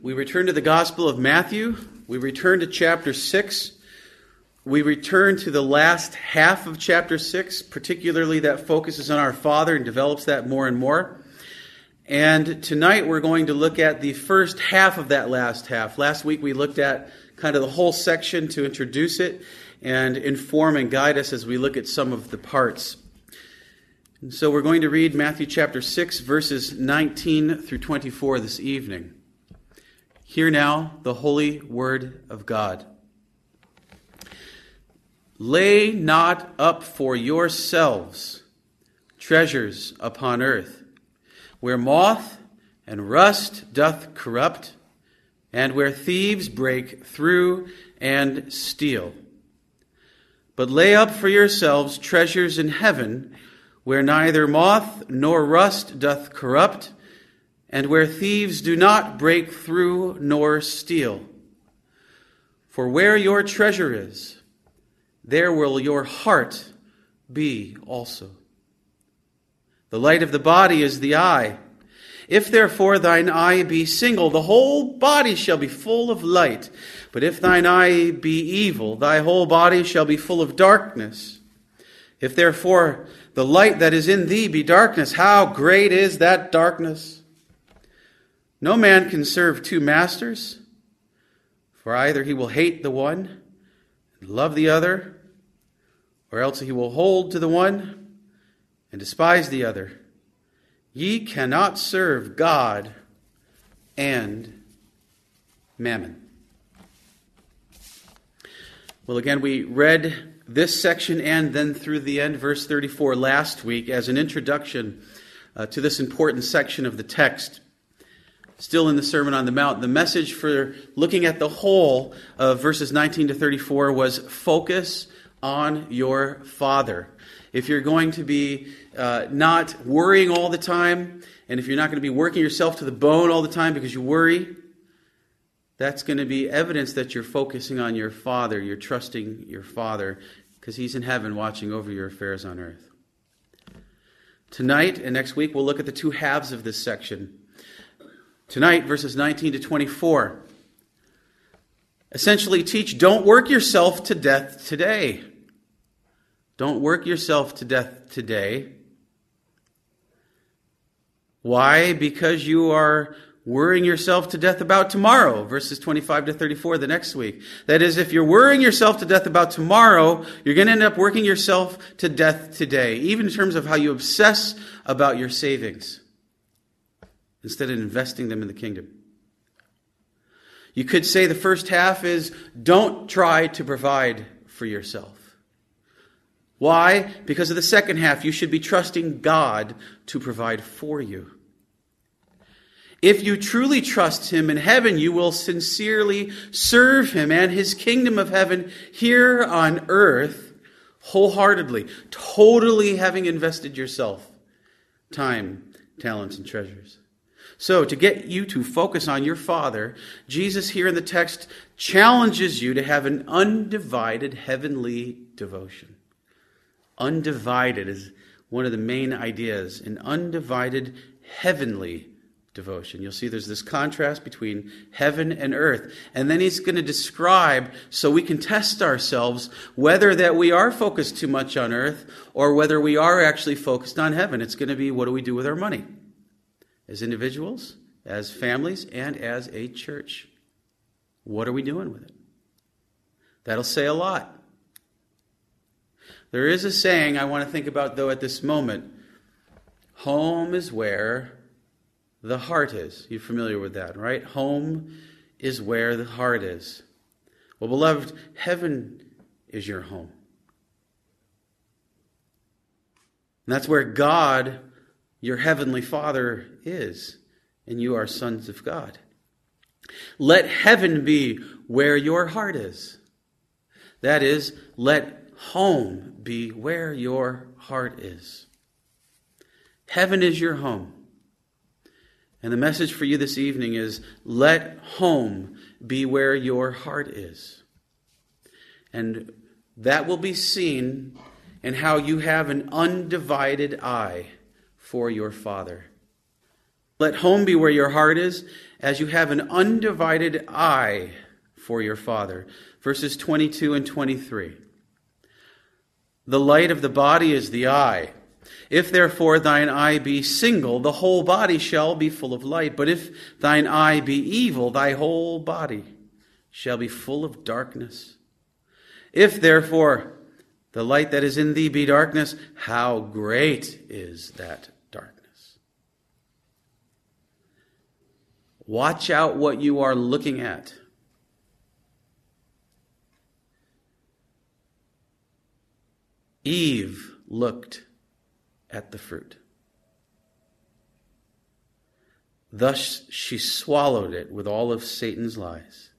We return to the Gospel of Matthew. We return to chapter 6. We return to the last half of chapter 6, particularly that focuses on our Father and develops that more and more. And tonight we're going to look at the first half of that last half. Last week we looked at kind of the whole section to introduce it and inform and guide us as we look at some of the parts. And so we're going to read Matthew chapter 6, verses 19 through 24 this evening. Hear now the holy word of God. Lay not up for yourselves treasures upon earth, where moth and rust doth corrupt, and where thieves break through and steal. But lay up for yourselves treasures in heaven, where neither moth nor rust doth corrupt, and where thieves do not break through nor steal. For where your treasure is, there will your heart be also. The light of the body is the eye. If therefore thine eye be single, the whole body shall be full of light. But if thine eye be evil, thy whole body shall be full of darkness. If therefore the light that is in thee be darkness, how great is that darkness? No man can serve two masters, for either he will hate the one and love the other, or else he will hold to the one and despise the other. Ye cannot serve God and mammon. Well, again, we read this section and then through the end, verse 34, last week as an introduction to this important section of the text. Still in the Sermon on the Mount, the message for looking at the whole of verses 19 to 34 was focus on your Father. If you're going to be not worrying all the time, and if you're not going to be working yourself to the bone all the time because you worry, that's going to be evidence that you're focusing on your Father. You're trusting your Father because He's in heaven watching over your affairs on earth. Tonight and next week, we'll look at the two halves of this section. Tonight, verses 19 to 24, essentially teach, don't work yourself to death today. Don't work yourself to death today. Why? Because you are worrying yourself to death about tomorrow, verses 25 to 34 the next week. That is, if you're worrying yourself to death about tomorrow, you're going to end up working yourself to death today, even in terms of how you obsess about your savings, instead of investing them in the kingdom. You could say the first half is, don't try to provide for yourself. Why? Because of the second half, you should be trusting God to provide for you. If you truly trust Him in heaven, you will sincerely serve Him and His kingdom of heaven here on earth wholeheartedly, totally having invested yourself, time, talents, and treasures. So, to get you to focus on your Father, Jesus here in the text challenges you to have an undivided heavenly devotion. Undivided is one of the main ideas, an undivided heavenly devotion. You'll see there's this contrast between heaven and earth. And then he's going to describe, so we can test ourselves, whether that we are focused too much on earth or whether we are actually focused on heaven. It's going to be, what do we do with our money? As individuals, as families, and as a church. What are we doing with it? That'll say a lot. There is a saying I want to think about, though, at this moment. Home is where the heart is. You're familiar with that, right? Home is where the heart is. Well, beloved, heaven is your home. And that's where God, your heavenly Father, is, and you are sons of God. Let heaven be where your heart is. That is, let home be where your heart is. Heaven is your home. And the message for you this evening is, let home be where your heart is. And that will be seen in how you have an undivided eye for your Father. Let home be where your heart is, as you have an undivided eye for your Father. Verses 22 and 23. The light of the body is the eye. If therefore thine eye be single, the whole body shall be full of light. But if thine eye be evil, thy whole body shall be full of darkness. If therefore the light that is in thee be darkness, how great is that darkness? Watch out what you are looking at. Eve looked at the fruit. Thus she swallowed it with all of Satan's lies.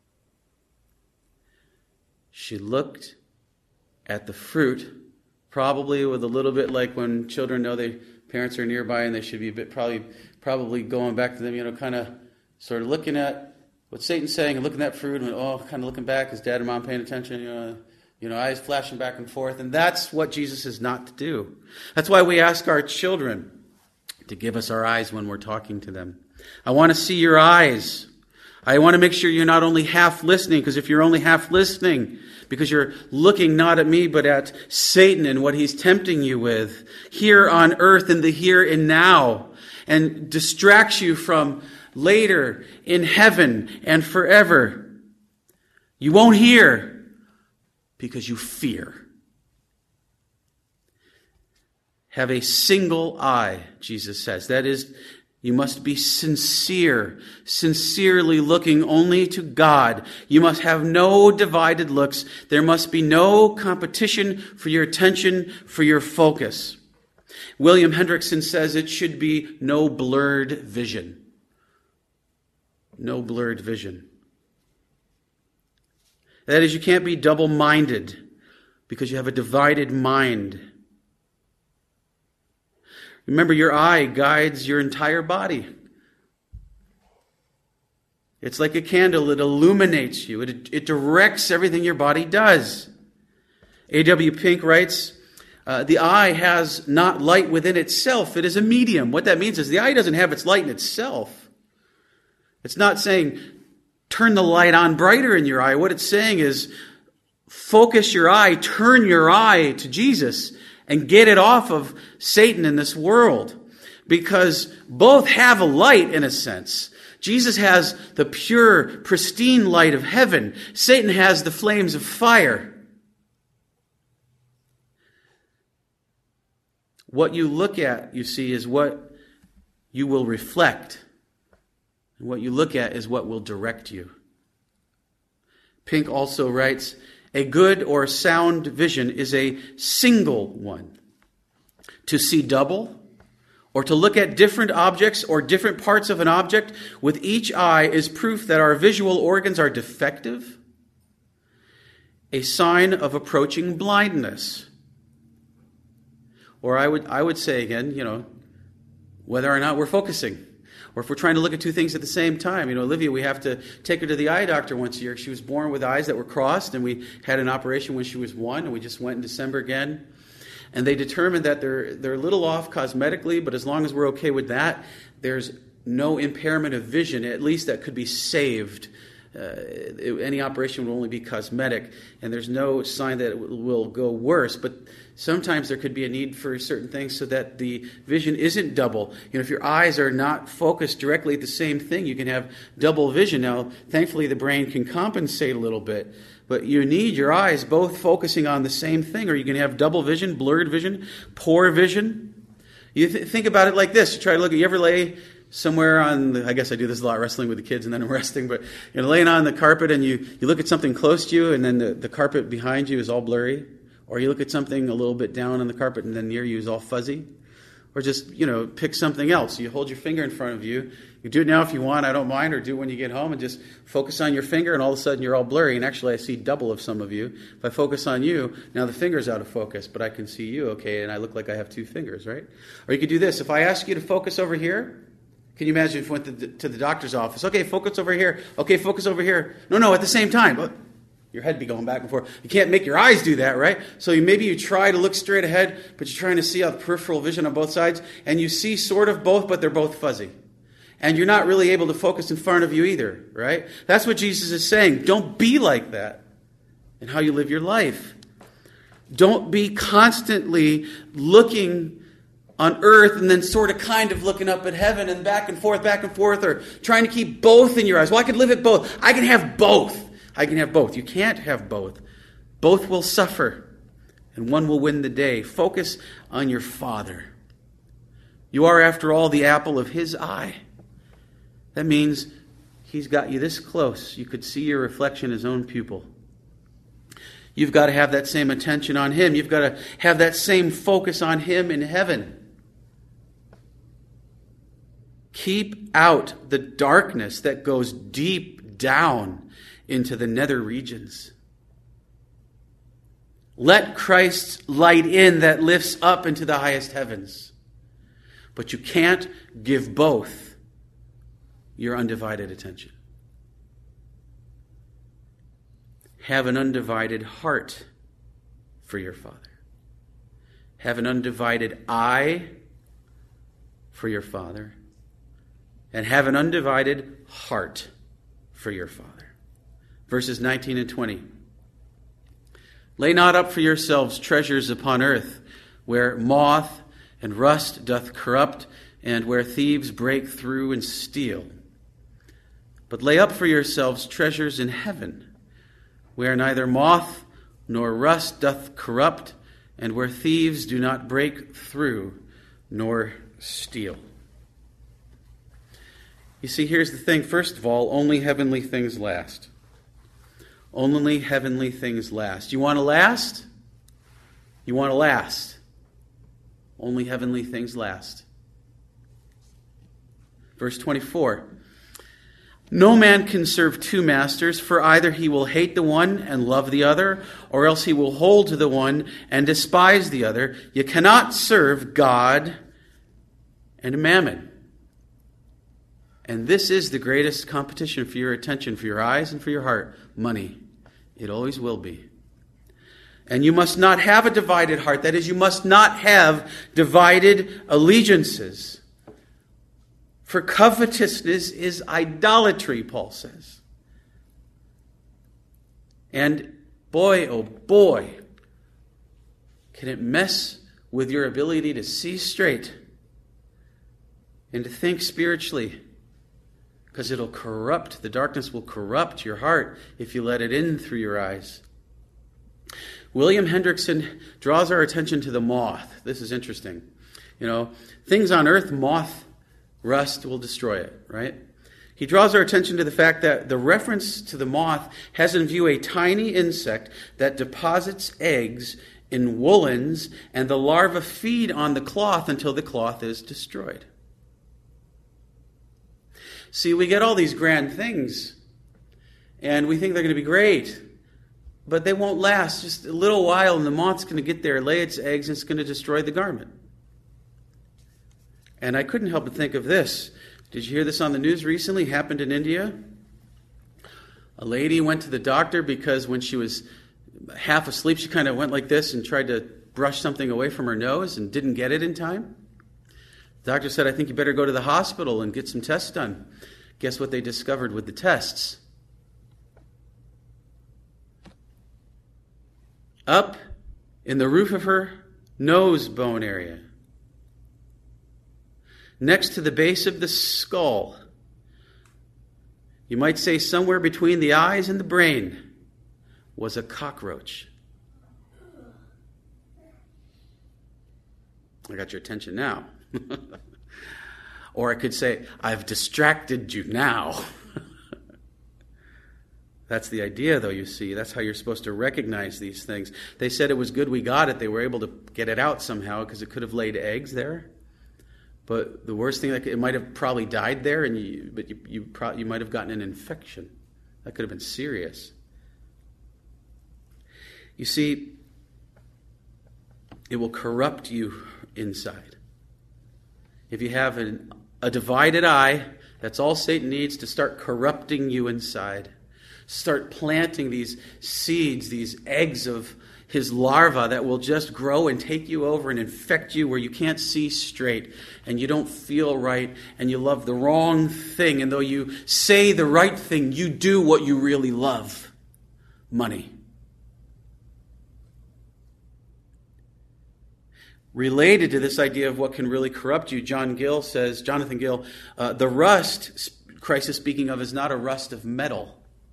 She looked at the fruit, probably with a little bit like when children know their parents are nearby and they should be a bit probably going back to them, kind of sort of looking at what Satan's saying and looking at that fruit and kind of looking back, is dad and mom paying attention, eyes flashing back and forth. And that's what Jesus is not to do. That's why we ask our children to give us our eyes when we're talking to them. I want to see your eyes. I want to make sure you're not only half listening, because if you're only half listening, because you're looking not at me, but at Satan and what he's tempting you with here on earth in the here and now, and distracts you from later in heaven and forever. You won't hear because you fear. Have a single eye, Jesus says. That is, you must be sincere, sincerely looking only to God. You must have no divided looks. There must be no competition for your attention, for your focus. William Hendrickson says it should be no blurred vision. No blurred vision. That is, you can't be double-minded because you have a divided mind. Remember, your eye guides your entire body. It's like a candle. It illuminates you. It directs everything your body does. A.W. Pink writes, the eye has not light within itself. It is a medium. What that means is the eye doesn't have its light in itself. It's not saying, turn the light on brighter in your eye. What it's saying is, focus your eye, turn your eye to Jesus, and get it off of Satan in this world. Because both have a light in a sense. Jesus has the pure, pristine light of heaven. Satan has the flames of fire. What you look at, you see, is what you will reflect. And what you look at is what will direct you. Pink also writes, a good or sound vision is a single one. To see double, or to look at different objects or different parts of an object with each eye is proof that our visual organs are defective, a sign of approaching blindness. Or I would say again, whether or not we're focusing. Or if we're trying to look at two things at the same time. Olivia, we have to take her to the eye doctor once a year. She was born with eyes that were crossed, and we had an operation when she was 1, and we just went in December again. And they determined that they're a little off cosmetically, but as long as we're okay with that, there's no impairment of vision, at least that could be saved. Any operation will only be cosmetic, and there's no sign that it will go worse. But sometimes there could be a need for certain things so that the vision isn't double. If your eyes are not focused directly at the same thing, you can have double vision. Now, thankfully, the brain can compensate a little bit, but you need your eyes both focusing on the same thing, or you can have double vision, blurred vision, poor vision. You think about it like this. You try to look at, you ever lay somewhere I guess I do this a lot, wrestling with the kids and then I'm resting, but laying on the carpet and you look at something close to you and then the carpet behind you is all blurry, or you look at something a little bit down on the carpet and then near you is all fuzzy, or just, pick something else. You hold your finger in front of you. You do it now if you want, I don't mind, or do it when you get home and just focus on your finger and all of a sudden you're all blurry, and actually I see double of some of you. If I focus on you, now the finger's out of focus, but I can see you, okay, and I look like I have 2 fingers, right? Or you could do this. If I ask you to focus over here, can you imagine if you went to the doctor's office? Okay, focus over here. Okay, focus over here. No, at the same time. Your head be going back and forth. You can't make your eyes do that, right? So maybe you try to look straight ahead, but you're trying to see out the peripheral vision on both sides, and you see sort of both, but they're both fuzzy. And you're not really able to focus in front of you either, right? That's what Jesus is saying. Don't be like that in how you live your life. Don't be constantly looking on earth and then sort of kind of looking up at heaven and back and forth, or trying to keep both in your eyes. Well, I can live at both. I can have both. I can have both. You can't have both. Both will suffer, and one will win the day. Focus on your Father. You are, after all, the apple of His eye. That means He's got you this close. You could see your reflection in His own pupil. You've got to have that same attention on Him. You've got to have that same focus on Him in heaven. Keep out the darkness that goes deep down into the nether regions. Let Christ's light in that lifts up into the highest heavens. But you can't give both your undivided attention. Have an undivided heart for your Father. Have an undivided eye for your Father. And have an undivided heart for your Father. Verses 19 and 20. Lay not up for yourselves treasures upon earth, where moth and rust doth corrupt, and where thieves break through and steal. But lay up for yourselves treasures in heaven, where neither moth nor rust doth corrupt, and where thieves do not break through nor steal. You see, here's the thing. First of all, only heavenly things last. Only heavenly things last. You want to last? You want to last. Only heavenly things last. Verse 24. No man can serve two masters, for either he will hate the one and love the other, or else he will hold to the one and despise the other. You cannot serve God and mammon. And this is the greatest competition for your attention, for your eyes and for your heart. Money. It always will be. And you must not have a divided heart. That is, you must not have divided allegiances. For covetousness is idolatry, Paul says. And boy, oh boy, can it mess with your ability to see straight and to think spiritually. Because it'll corrupt, the darkness will corrupt your heart if you let it in through your eyes. William Hendrickson draws our attention to the moth. This is interesting. You know, things on earth, moth, rust will destroy it, right? He draws our attention to the fact that the reference to the moth has in view a tiny insect that deposits eggs in woolens, and the larvae feed on the cloth until the cloth is destroyed. See, we get all these grand things, and we think they're going to be great, but they won't last just a little while, and the moth's going to get there, lay its eggs, and it's going to destroy the garment. And I couldn't help but think of this. Did you hear this on the news recently? It happened in India. A lady went to the doctor because when she was half asleep, she kind of went like this and tried to brush something away from her nose and didn't get it in time. The doctor said, I think you better go to the hospital and get some tests done. Guess what they discovered with the tests? Up in the roof of her nose bone area, next to the base of the skull, you might say somewhere between the eyes and the brain, was a cockroach. I got your attention now. Or I could say, I've distracted you now. That's the idea, though, you see. That's how you're supposed to recognize these things. They said it was good we got it. They were able to get it out somehow because it could have laid eggs there. But the worst thing, it might have probably died there, and you might have gotten an infection. That could have been serious. You see, it will corrupt you inside. If you have a divided eye, that's all Satan needs to start corrupting you inside. Start planting these seeds, these eggs of his larva that will just grow and take you over and infect you where you can't see straight and you don't feel right and you love the wrong thing. And though you say the right thing, you do what you really love: money. Related to this idea of what can really corrupt you, Jonathan Gill says, the rust Christ is speaking of is not a rust of metal.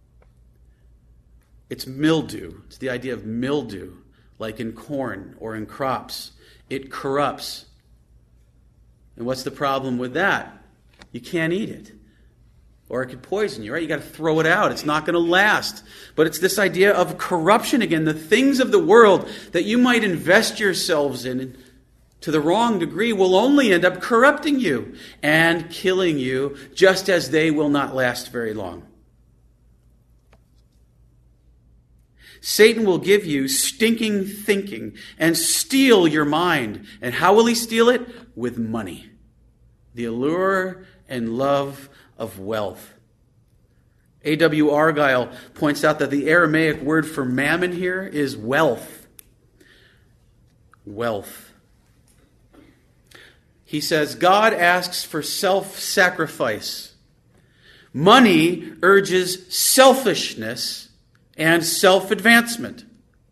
It's mildew. It's the idea of mildew, like in corn or in crops. It corrupts. And what's the problem with that? You can't eat it. Or it could poison you, right? You got to throw it out. It's not going to last. But it's this idea of corruption again. The things of the world that you might invest yourselves in to the wrong degree will only end up corrupting you and killing you, just as they will not last very long. Satan will give you stinking thinking and steal your mind. And how will he steal it? With money. The allure and love of wealth. A.W. Argyle points out that the Aramaic word for mammon here is wealth. Wealth. He says, God asks for self-sacrifice. Money urges selfishness and self-advancement.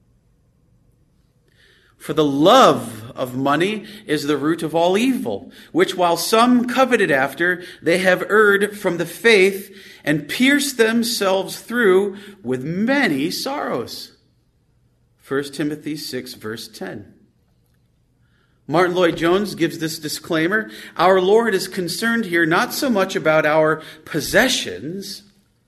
For the love of money is the root of all evil, which while some coveted after, they have erred from the faith and pierced themselves through with many sorrows. 1 Timothy 6, verse 10. Martin Lloyd-Jones gives this disclaimer. Our Lord is concerned here not so much about our possessions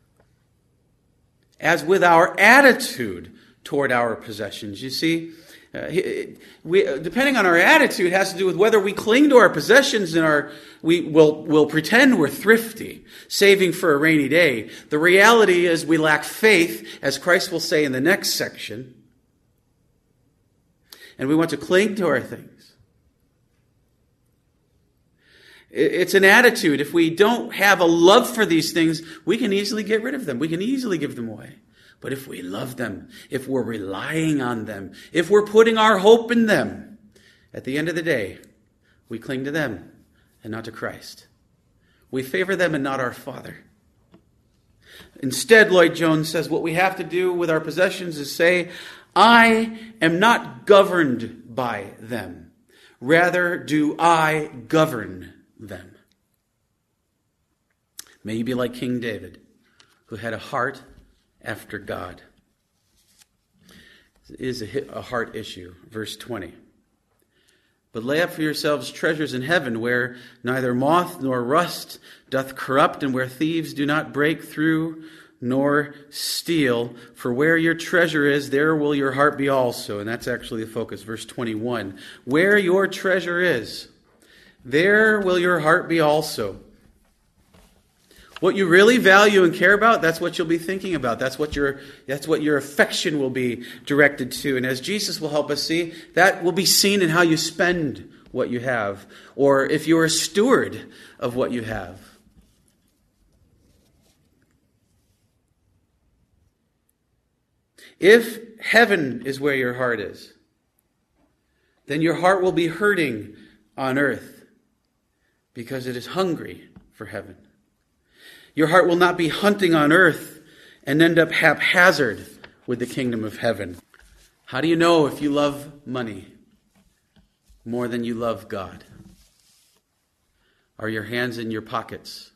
as with our attitude toward our possessions. You see, depending on our attitude, has to do with whether we cling to our possessions and we'll pretend we're thrifty, saving for a rainy day. The reality is we lack faith, as Christ will say in the next section, and we want to cling to our things. It's an attitude. If we don't have a love for these things, we can easily get rid of them. We can easily give them away. But if we love them, if we're relying on them, if we're putting our hope in them, at the end of the day, we cling to them and not to Christ. We favor them and not our Father. Instead, Lloyd-Jones says, what we have to do with our possessions is say, I am not governed by them. Rather, do I govern them. May you be like King David, who had a heart after God. It is a heart issue. Verse 20. But lay up for yourselves treasures in heaven, where neither moth nor rust doth corrupt, and where thieves do not break through nor steal. For where your treasure is, there will your heart be also. And that's actually the focus. Verse 21. Where your treasure is, there will your heart be also. What you really value and care about, that's what you'll be thinking about. That's what your affection will be directed to. And as Jesus will help us see, that will be seen in how you spend what you have, or if you're a steward of what you have. If heaven is where your heart is, then your heart will be hurting on earth, because it is hungry for heaven. Your heart will not be hunting on earth and end up haphazard with the kingdom of heaven. How do you know if you love money more than you love God? Are your hands in your pockets?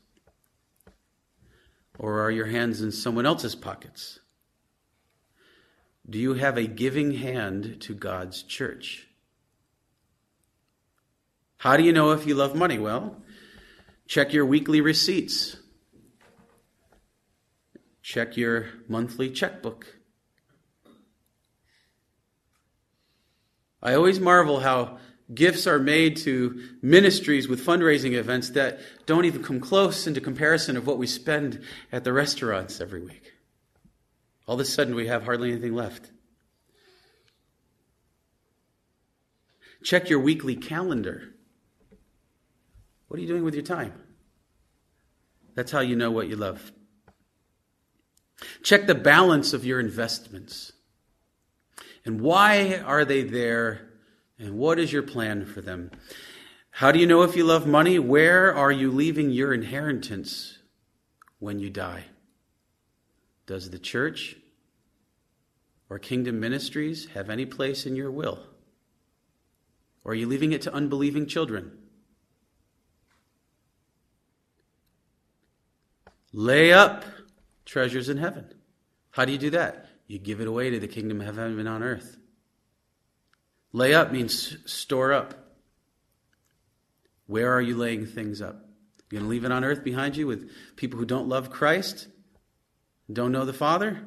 Or are your hands in someone else's pockets? Do you have a giving hand to God's church? How do you know if you love money? Well, check your weekly receipts. Check your monthly checkbook. I always marvel how gifts are made to ministries with fundraising events that don't even come close into comparison of what we spend at the restaurants every week. All of a sudden we have hardly anything left. Check your weekly calendar. What are you doing with your time? That's how you know what you love. Check the balance of your investments. And why are they there? And what is your plan for them? How do you know if you love money? Where are you leaving your inheritance when you die? Does the church or kingdom ministries have any place in your will? Or are you leaving it to unbelieving children? Lay up treasures in heaven. How do you do that? You give it away to the kingdom of heaven on earth. Lay up means store up. Where are you laying things up? You're going to leave it on earth behind you with people who don't love Christ, don't know the Father?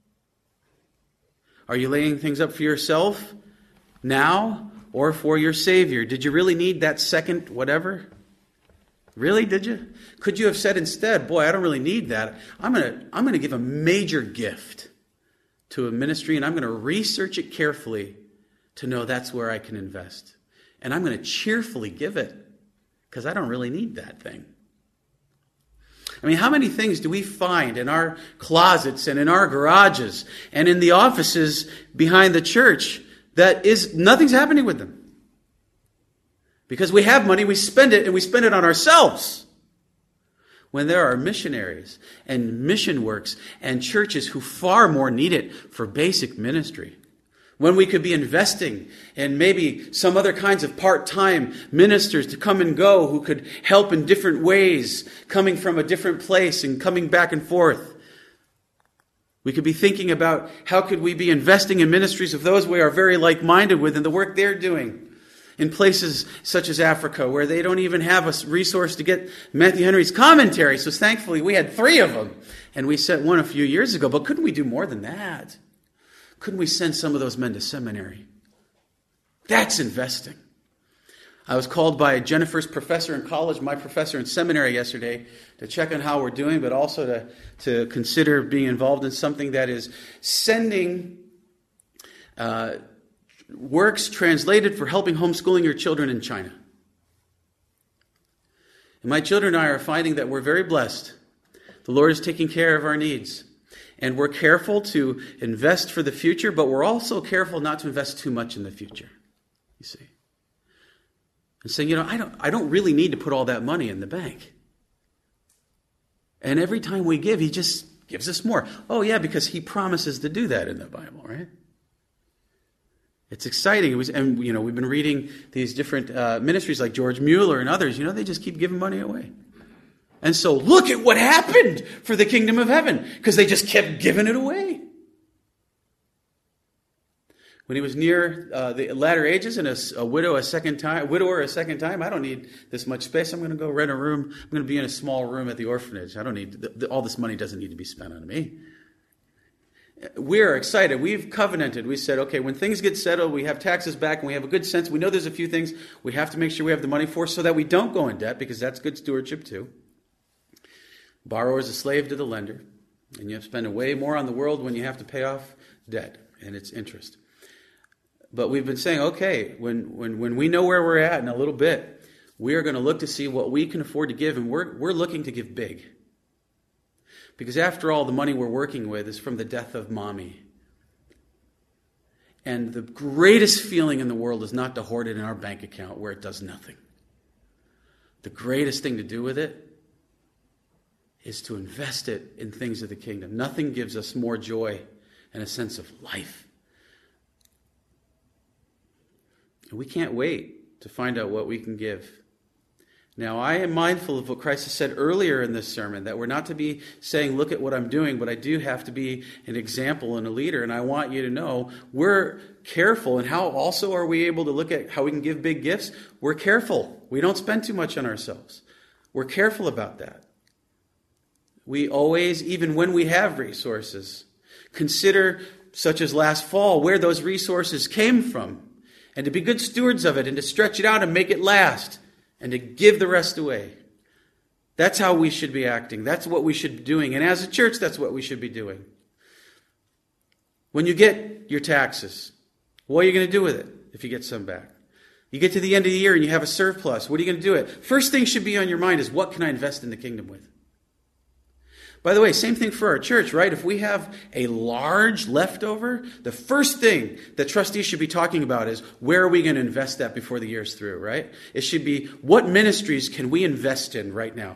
Are you laying things up for yourself now or for your Savior? Did you really need that second whatever? Really, did you? Could you have said instead, boy, I don't really need that. I'm going to give a major gift to a ministry, and I'm going to research it carefully to know that's where I can invest. And I'm going to cheerfully give it because I don't really need that thing. I mean, how many things do we find in our closets and in our garages and in the offices behind the church that is nothing's happening with them? Because we have money, we spend it, and we spend it on ourselves. When there are missionaries and mission works and churches who far more need it for basic ministry. When we could be investing in maybe some other kinds of part-time ministers to come and go who could help in different ways, coming from a different place and coming back and forth. We could be thinking about how could we be investing in ministries of those we are very like-minded with and the work they're doing. In places such as Africa, where they don't even have a resource to get Matthew Henry's commentary. So thankfully, we had 3 of them. And we sent one a few years ago. But couldn't we do more than that? Couldn't we send some of those men to seminary? That's investing. I was called by Jennifer's professor in college, my professor in seminary yesterday, to check on how we're doing, but also to consider being involved in something that is sending works translated for helping homeschooling your children in China. And my children and I are finding that we're very blessed. The Lord is taking care of our needs. And we're careful to invest for the future, but we're also careful not to invest too much in the future. You see. And saying, I don't really need to put all that money in the bank. And every time we give, He just gives us more. Oh yeah, because He promises to do that in the Bible, right? It's exciting. And we've been reading these different ministries like George Mueller and others. They just keep giving money away. And so look at what happened for the kingdom of heaven because they just kept giving it away. When he was near the latter ages and a widower a second time, I don't need this much space. I'm going to go rent a room. I'm going to be in a small room at the orphanage. I don't need all this money doesn't need to be spent on me. We're excited. We've covenanted. We said, okay, when things get settled, we have taxes back and we have a good sense. We know there's a few things we have to make sure we have the money for so that we don't go in debt because that's good stewardship too. Borrower is a slave to the lender. And you have to spend way more on the world when you have to pay off debt and its interest. But we've been saying, okay, when we know where we're at in a little bit, we are going to look to see what we can afford to give. And we're looking to give big. Because after all, the money we're working with is from the death of Mommy. And the greatest feeling in the world is not to hoard it in our bank account where it does nothing. The greatest thing to do with it is to invest it in things of the kingdom. Nothing gives us more joy and a sense of life. And we can't wait to find out what we can give. Now, I am mindful of what Christ has said earlier in this sermon, that we're not to be saying, look at what I'm doing, but I do have to be an example and a leader. And I want you to know we're careful. And how also are we able to look at how we can give big gifts? We're careful. We don't spend too much on ourselves. We're careful about that. We always, even when we have resources, consider, such as last fall, where those resources came from. And to be good stewards of it and to stretch it out and make it last. And to give the rest away. That's how we should be acting. That's what we should be doing. And as a church, that's what we should be doing. When you get your taxes, what are you going to do with it if you get some back? You get to the end of the year and you have a surplus. What are you going to do with it? First thing should be on your mind is, what can I invest in the kingdom with? By the way, same thing for our church, right? If we have a large leftover, the first thing that trustees should be talking about is where are we going to invest that before the year's through, right? It should be what ministries can we invest in right now?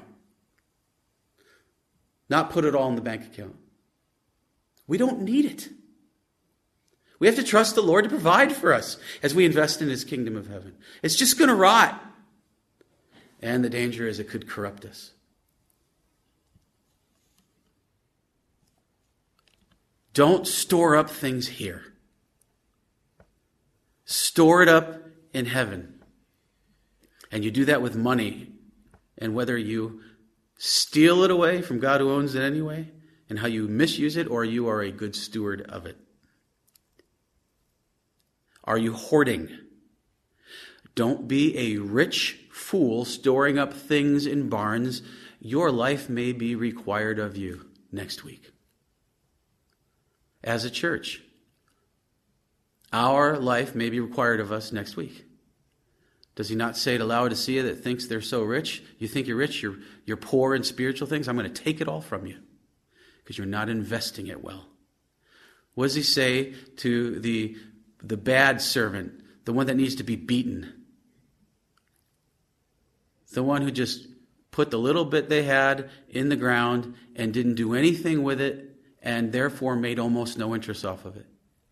Not put it all in the bank account. We don't need it. We have to trust the Lord to provide for us as we invest in his kingdom of heaven. It's just going to rot. And the danger is it could corrupt us. Don't store up things here. Store it up in heaven. And you do that with money. And whether you steal it away from God who owns it anyway, and how you misuse it, or you are a good steward of it. Are you hoarding? Don't be a rich fool storing up things in barns. Your life may be required of you next week. As a church, our life may be required of us next week. Does he not say to Laodicea that thinks they're so rich? You think you're rich, you're poor in spiritual things? I'm going to take it all from you because you're not investing it well. What does he say to the bad servant, the one that needs to be beaten? The one who just put the little bit they had in the ground and didn't do anything with it, and therefore made almost no interest off of it.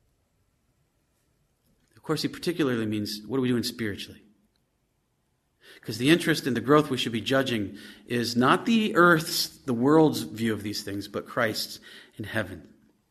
Of course, he particularly means, what are we doing spiritually? Because the interest in the growth we should be judging is not the earth's, the world's view of these things, but Christ's in heaven.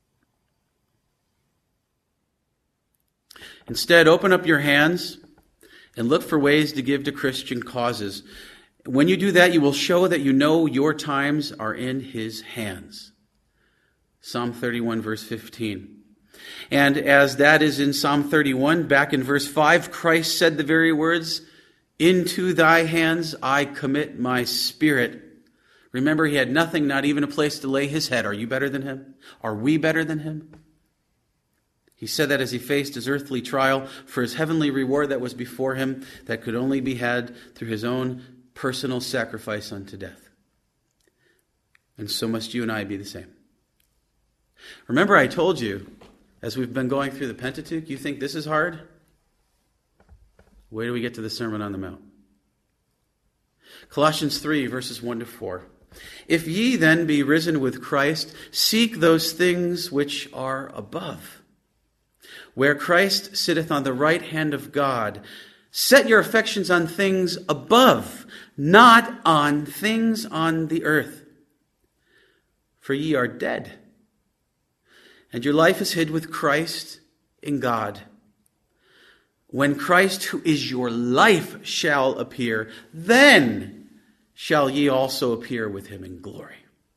Instead, open up your hands and look for ways to give to Christian causes. When you do that, you will show that you know your times are in his hands. Psalm 31, verse 15. And as that is in Psalm 31, back in verse 5, Christ said the very words, "Into thy hands I commit my spirit." Remember, he had nothing, not even a place to lay his head. Are you better than him? Are we better than him? He said that as he faced his earthly trial for his heavenly reward that was before him, that could only be had through his own personal sacrifice unto death. And so must you and I be the same. Remember, I told you, as we've been going through the Pentateuch, you think this is hard? Wait till we get to the Sermon on the Mount. Colossians 3, verses 1 to 4. If ye then be risen with Christ, seek those things which are above, where Christ sitteth on the right hand of God. Set your affections on things above, not on things on the earth. For ye are dead, and your life is hid with Christ in God. When Christ, who is your life, shall appear, then shall ye also appear with him in glory.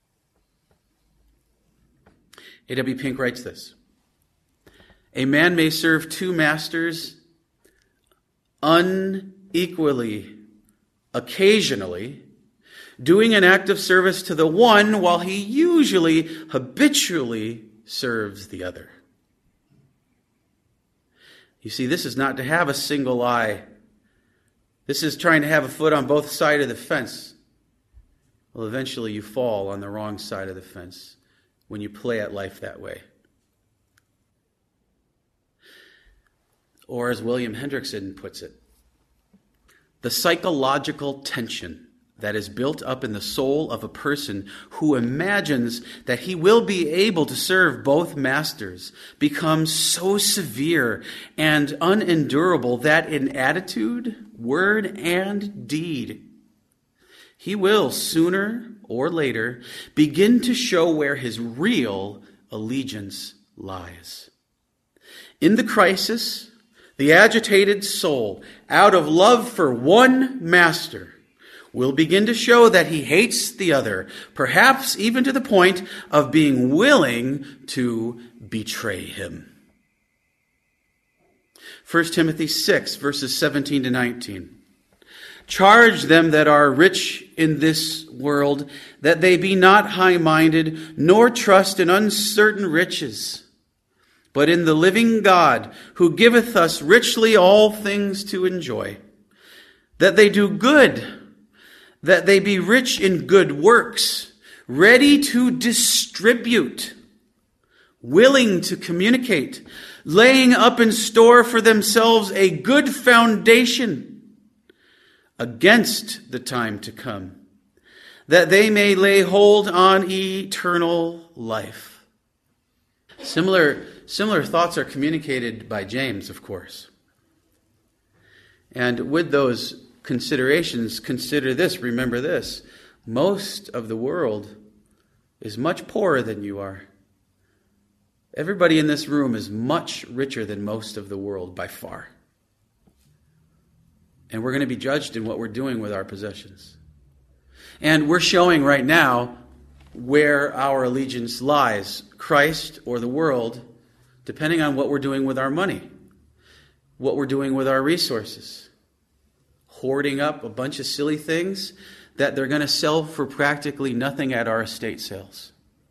A.W. Pink writes this: a man may serve two masters unequally, occasionally, doing an act of service to the one while he usually, habitually serves the other. You see, this is not to have a single eye. This is trying to have a foot on both sides of the fence. Well, eventually you fall on the wrong side of the fence when you play at life that way. Or as William Hendrickson puts it, the psychological tension that is built up in the soul of a person who imagines that he will be able to serve both masters becomes so severe and unendurable that in attitude, word, and deed, he will sooner or later begin to show where his real allegiance lies. In the crisis, the agitated soul, out of love for one master, will begin to show that he hates the other, perhaps even to the point of being willing to betray him. 1 Timothy 6, verses 17 to 19. Charge them that are rich in this world, that they be not high-minded, nor trust in uncertain riches, but in the living God, who giveth us richly all things to enjoy. That they do good, that they be rich in good works, ready to distribute, willing to communicate, laying up in store for themselves a good foundation against the time to come, that they may lay hold on eternal life. Similar thoughts are communicated by James, of course. And with those considerations, consider this, remember this. Most of the world is much poorer than you are. Everybody in this room is much richer than most of the world by far. And we're going to be judged in what we're doing with our possessions. And we're showing right now where our allegiance lies, Christ or the world, depending on what we're doing with our money, what we're doing with our resources. Hoarding up a bunch of silly things that they're going to sell for practically nothing at our estate sales.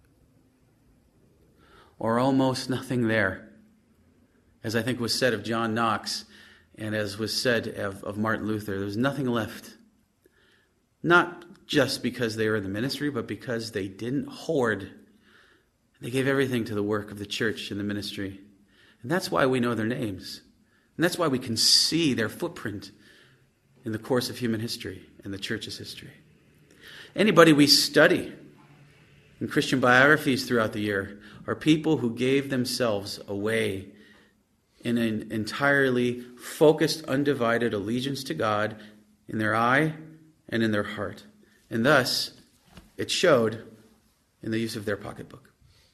Or almost nothing there. As I think was said of John Knox, and as was said of Martin Luther, there's nothing left. Not just because they were in the ministry, but because they didn't hoard. They gave everything to the work of the church and the ministry. And that's why we know their names. And that's why we can see their footprint in the course of human history and the church's history. Anybody we study in Christian biographies throughout the year are people who gave themselves away in an entirely focused, undivided allegiance to God in their eye and in their heart. And thus, it showed in the use of their pocketbook.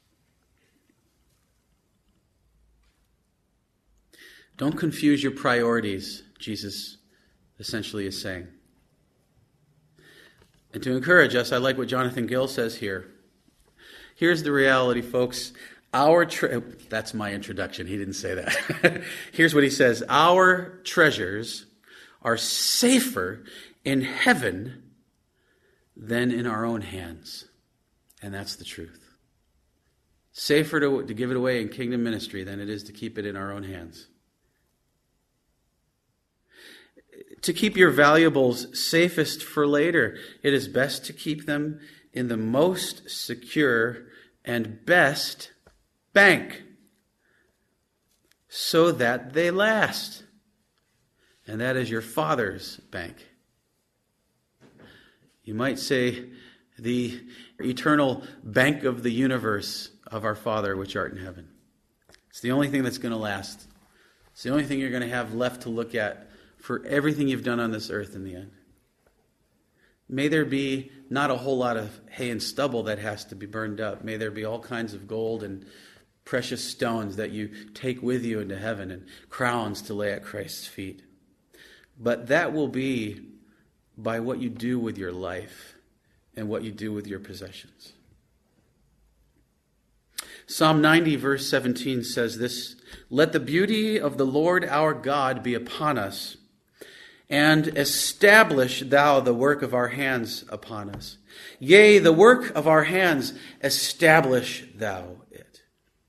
Don't confuse your priorities, Jesus essentially is saying. And to encourage us, I like what Jonathan Gill says here. Here's the reality, folks. That's my introduction. He didn't say that. Here's what he says. Our treasures are safer in heaven than in our own hands. And that's the truth. Safer to give it away in kingdom ministry than it is to keep it in our own hands. To keep your valuables safest for later, it is best to keep them in the most secure and best bank so that they last. And that is your Father's bank. You might say the eternal bank of the universe of our Father which art in heaven. It's the only thing that's going to last. It's the only thing you're going to have left to look at for everything you've done on this earth in the end. May there be not a whole lot of hay and stubble that has to be burned up. May there be all kinds of gold and precious stones that you take with you into heaven and crowns to lay at Christ's feet. But that will be by what you do with your life and what you do with your possessions. Psalm 90 verse 17 says this, "Let the beauty of the Lord our God be upon us, and establish thou the work of our hands upon us. Yea, the work of our hands, establish thou it."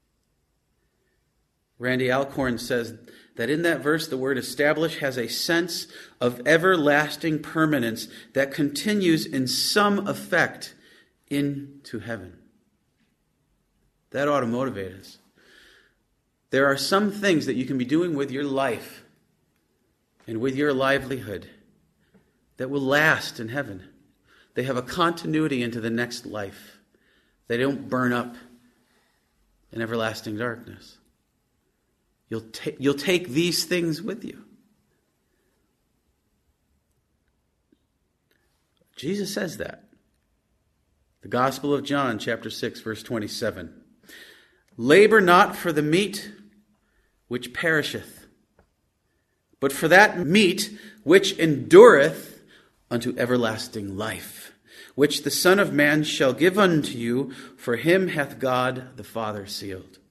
Randy Alcorn says that in that verse, the word establish has a sense of everlasting permanence that continues in some effect into heaven. That ought to motivate us. There are some things that you can be doing with your life and with your livelihood that will last in heaven. They have a continuity into the next life. They don't burn up in everlasting darkness. You'll take these things with you. Jesus says that. The Gospel of John, chapter 6, verse 27. "Labor not for the meat which perisheth, but for that meat which endureth unto everlasting life, which the Son of Man shall give unto you, for him hath God the Father sealed."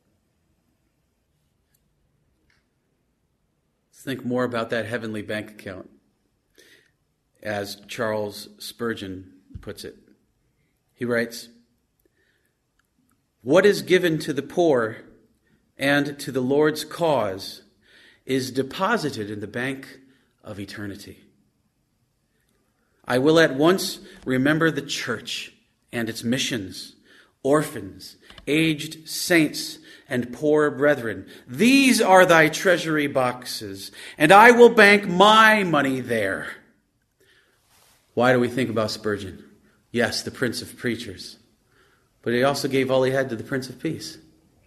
Let's think more about that heavenly bank account, as Charles Spurgeon puts it. He writes, "What is given to the poor and to the Lord's cause is deposited in the bank of eternity. I will at once remember the church and its missions, orphans, aged saints, and poor brethren. These are thy treasury boxes, and I will bank my money there. Why do we think about Spurgeon? Yes, the Prince of Preachers. But he also gave all he had to the Prince of Peace.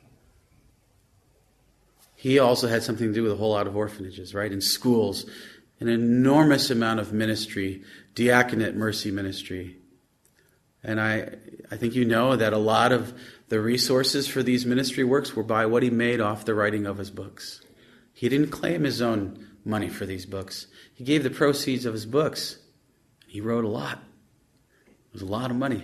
He also had something to do with a whole lot of orphanages, right? In schools, an enormous amount of ministry, diaconate mercy ministry. And I think you know that a lot of the resources for these ministry works were by what he made off the writing of his books. He didn't claim his own money for these books. He gave the proceeds of his books. He wrote a lot. It was a lot of money.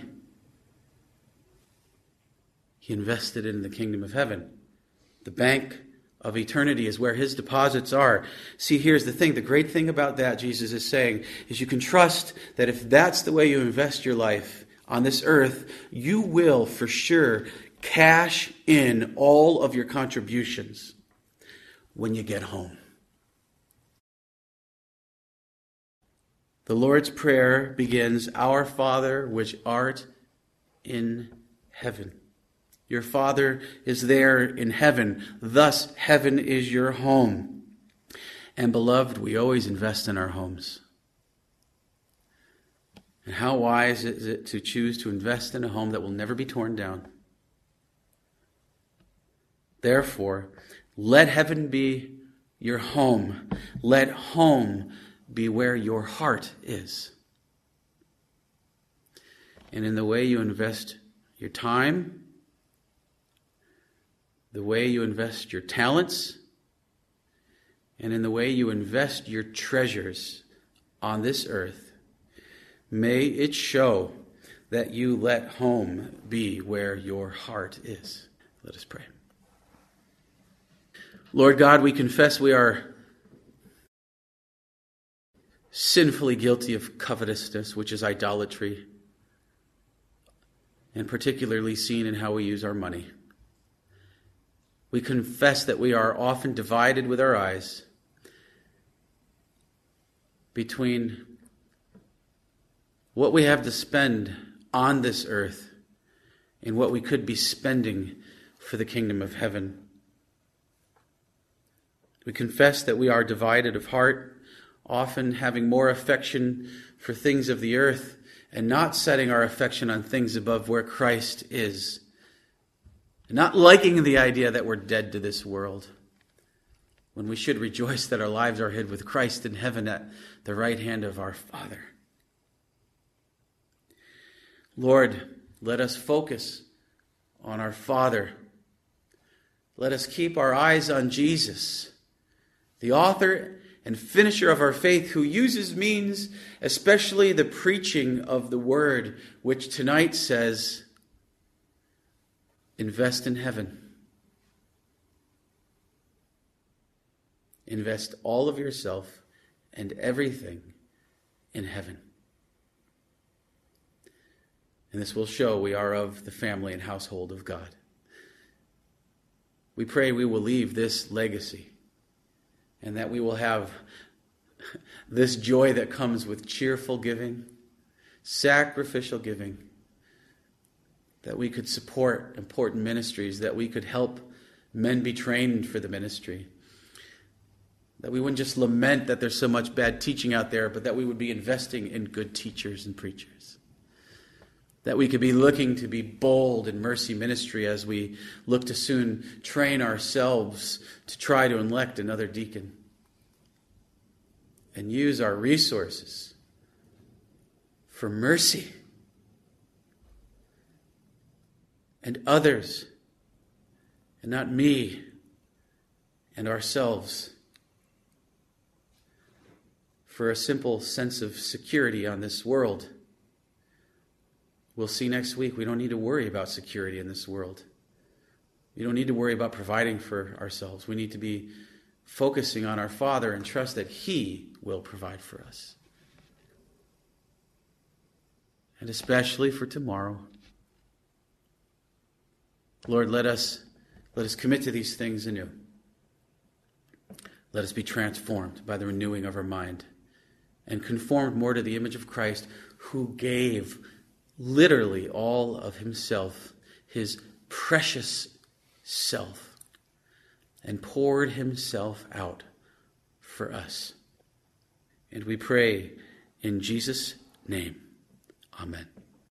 He invested in the kingdom of heaven. The bank of eternity is where his deposits are. See, here's the thing. The great thing about that, Jesus is saying, is you can trust that if that's the way you invest your life on this earth, you will for sure cash in all of your contributions when you get home. The Lord's Prayer begins, Our Father which art in heaven. Your Father is there in heaven. Thus, heaven is your home. And beloved, we always invest in our homes. And how wise is it to choose to invest in a home that will never be torn down? Therefore, let heaven be your home. Let home be where your heart is. And in the way you invest your time, the way you invest your talents, and in the way you invest your treasures on this earth, may it show that you let home be where your heart is. Let us pray. Lord God, we confess we are sinfully guilty of covetousness, which is idolatry, and particularly seen in how we use our money. We confess that we are often divided with our eyes between what we have to spend on this earth and what we could be spending for the kingdom of heaven. We confess that we are divided of heart, often having more affection for things of the earth and not setting our affection on things above where Christ is. Not liking the idea that we're dead to this world, when we should rejoice that our lives are hid with Christ in heaven at the right hand of our Father. Lord, let us focus on our Father. Let us keep our eyes on Jesus, the author and finisher of our faith, who uses means, especially the preaching of the word, which tonight says, invest in heaven. Invest all of yourself and everything in heaven. And this will show we are of the family and household of God. We pray we will leave this legacy and that we will have this joy that comes with cheerful giving, sacrificial giving, that we could support important ministries, that we could help men be trained for the ministry, that we wouldn't just lament that there's so much bad teaching out there, but that we would be investing in good teachers and preachers, that we could be looking to be bold in mercy ministry as we look to soon train ourselves to try to elect another deacon and use our resources for mercy and others, and not me and ourselves, for a simple sense of security on this world. We'll see next week, we don't need to worry about security in this world. We don't need to worry about providing for ourselves. We need to be focusing on our Father and trust that He will provide for us. And especially for tomorrow. Lord, let us commit to these things anew. Let us be transformed by the renewing of our mind and conformed more to the image of Christ, who gave literally all of himself, his precious self, and poured himself out for us. And we pray in Jesus' name. Amen.